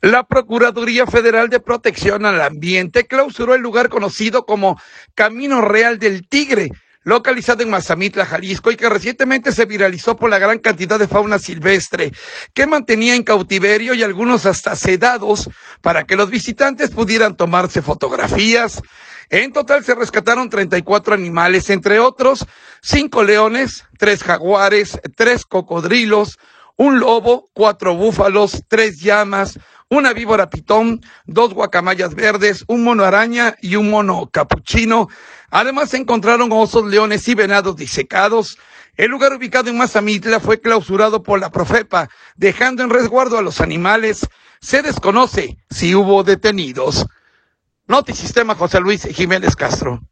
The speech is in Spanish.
La Procuraduría Federal de Protección al Ambiente clausuró el lugar conocido como Camino Real del Tigre, localizado en Mazamitla, Jalisco, y que recientemente se viralizó por la gran cantidad de fauna silvestre que mantenía en cautiverio y algunos hasta sedados para que los visitantes pudieran tomarse fotografías. En total se rescataron 34 animales, entre otros 5 leones, 3 jaguares, 3 cocodrilos, un lobo, 4 búfalos, 3 llamas, una víbora pitón, 2 guacamayas verdes, un mono araña y un mono capuchino. Además se encontraron osos, leones y venados disecados. El lugar, ubicado en Mazamitla, fue clausurado por la Profepa, dejando en resguardo a los animales. Se desconoce si hubo detenidos. Notisistema, José Luis Jiménez Castro.